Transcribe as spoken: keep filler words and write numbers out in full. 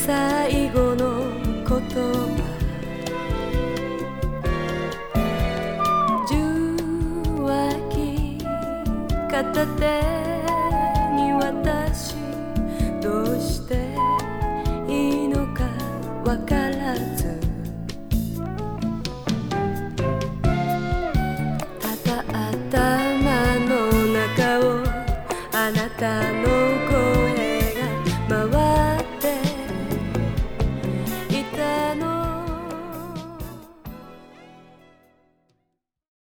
最後の言葉、受話器片手に渡し、どうしていいのかわからず、ただ頭の中をあなたの